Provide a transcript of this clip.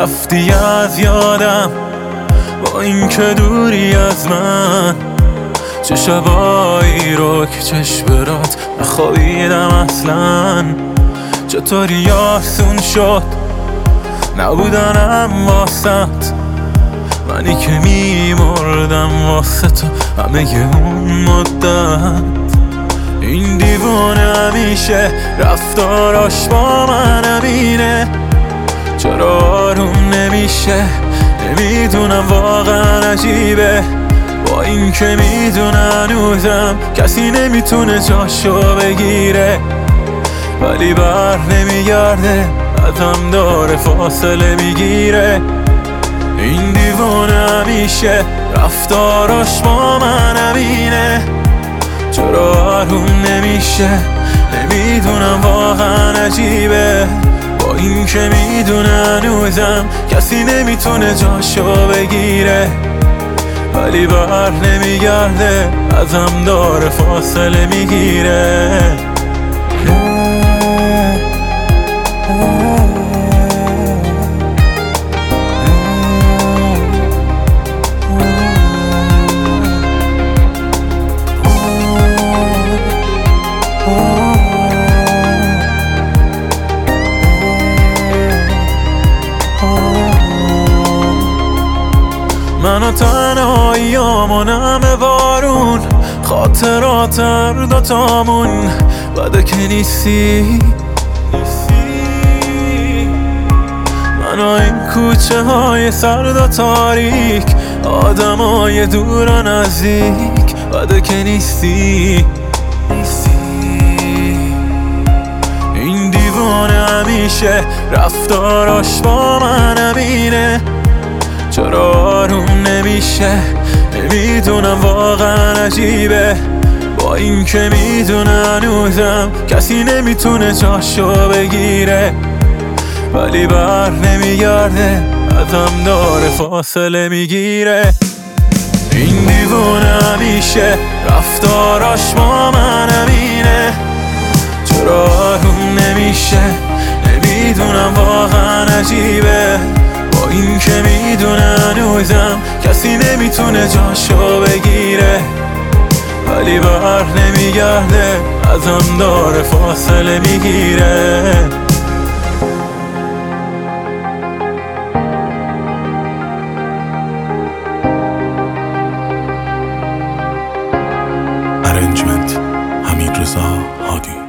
رفتی از یادم با این که دوری از من. چه شبایی رو که چشم برات نخوابیدم اصلا. چطوری آسون شد نبودنم واسط، منی که میمردم واسه تو همه اون مدت. این دیوانه همیشه رفتاراش با من همینه، چرا آروم نمیشه نمیدونم، واقعا عجیبه. با این که میدونم هنوزم کسی نمیتونه جاشو بگیره، ولی بر نمیگرده ازم داره فاصله میگیره. این دیوانه همیشه رفتاراش با من همینه، چرا آروم نمیشه نمیدونم، واقعا عجیبه. با این که میدونه هنوزم کسی نمیتونه جاشو بگیره، ولی بر نمیگرده ازم داره فاصله میگیره. من و تنهاییامون همه بارون، خاطرات هر دوتامون بده که نیستی. من و این کوچه های سرد و تاریک، آدم های دور و نزدیک بده که نیستی. این دیوانه همیشه رفتاراش با من همینه، چرا آروم نمیشه نمیدونم، واقعا عجیبه. با این که میدونه هنوزم کسی نمیتونه جاشو بگیره، ولی بر نمیگرده ازم داره فاصله میگیره. این دیوانه همیشه رفتاراش با من همینه، چرا آروم نمیشه نمیدونم، واقعا عجیبه. با این که میدونه هنوزم کسی نمیتونه جاشو بگیره، ولی بر نمیگرده ازم داره فاصله میگیره. ارنجمنت حمیدرضا هادی.